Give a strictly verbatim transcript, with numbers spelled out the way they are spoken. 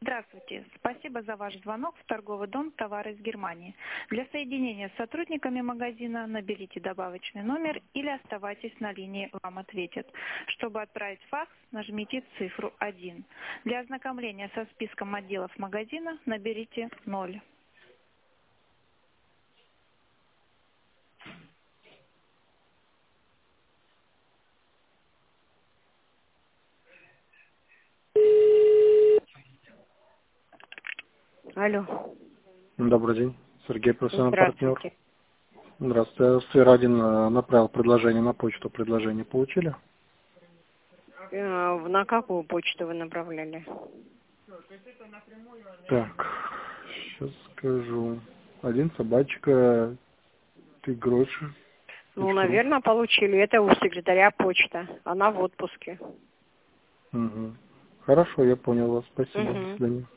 Здравствуйте. Спасибо за ваш звонок в торговый дом «Товары из Германии». Для соединения с сотрудниками магазина наберите добавочный номер или оставайтесь на линии, вам ответят. Чтобы отправить факс, нажмите цифру один. Для ознакомления со списком отделов магазина наберите ноль. Алло. Добрый день. Сергей, профессиональный партнер. Здравствуйте. Здравствуйте. Сфера один направил предложение на почту. Предложение получили? Э, На какую почту вы направляли? Так, сейчас скажу. Один собачка, ты гроши. Ну, наверное, получили. Это у секретаря почта. Она в отпуске. Угу. Хорошо, я понял вас. Спасибо. Угу. До свидания.